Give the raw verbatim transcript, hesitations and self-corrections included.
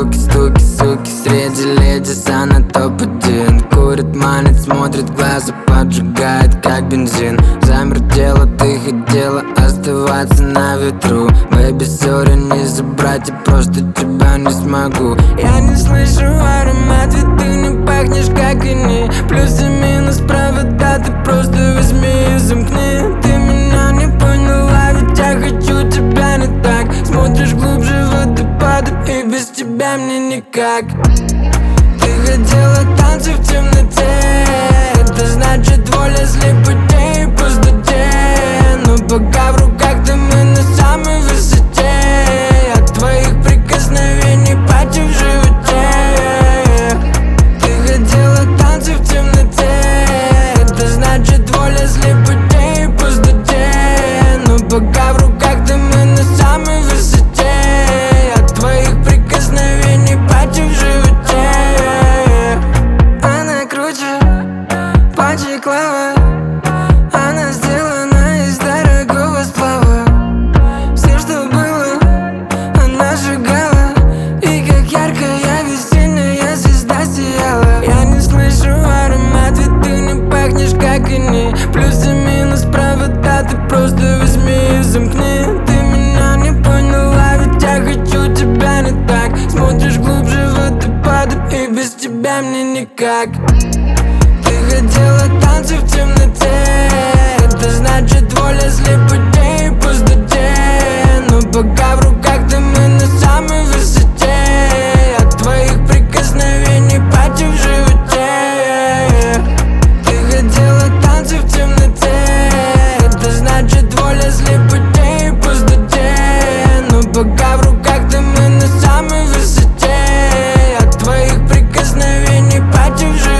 стуки, стуки, суки. Среди леди она топ-один. Курит, манит, смотрит в глаза, поджигает как бензин. Замертела, ты хотела оставаться на ветру. Бэйби, сори, не забрать, я просто тебя не смогу. Я не слышу аромат, ведь ты не пахнешь как они. Плюс и минус провода, ты просто возьми и замкни. Ты меня не поняла, ведь я хочу тебя не так. Смотришь глубже водопада, и без тебя мне никак. Ты хотела танцы в темноте, это значит воля слепотей и пустоте. Но пока в руках ты, мы на самой высоте. От твоих прикосновений пати в животе. Ты хотела танцы в темноте, это значит воля слепотей и пустоте. Но пока в руках ты, мы на самой высоте. От твоих прикосновений пати в животе. Она круче, паче клава. Она сделана из дорогого сплава. Все, что было, она сжигала. И как яркая весенняя звезда сияла. Я не слышу аромат, ведь ты не пахнешь как они. Плюс и минус провода, ты просто возьми и замкни. Ты меня не поняла, ведь я хочу тебя не так. Смотришь глубже водопада, и без тебя мне никак. Ты хотела танцы в темноте, это значит воля слепотей и пустоте. Но пока в руках ты, мы на самой высоте. От твоих прикосновений пати в животе. Ты хотела танцы в темноте, это значит воля слепотей и пустоте. Но пока в руках ты, мы на самой высоте. От твоих прикосновений пати в животе.